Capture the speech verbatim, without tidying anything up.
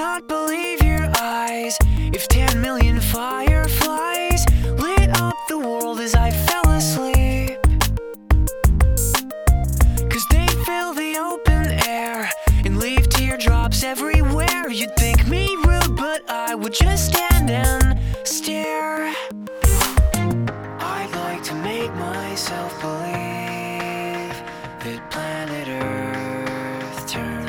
not believe your eyes if ten million fireflies lit up the world as I fell asleep. Cause they fill the open air and leave teardrops everywhere. You'd think me rude, but I would just stand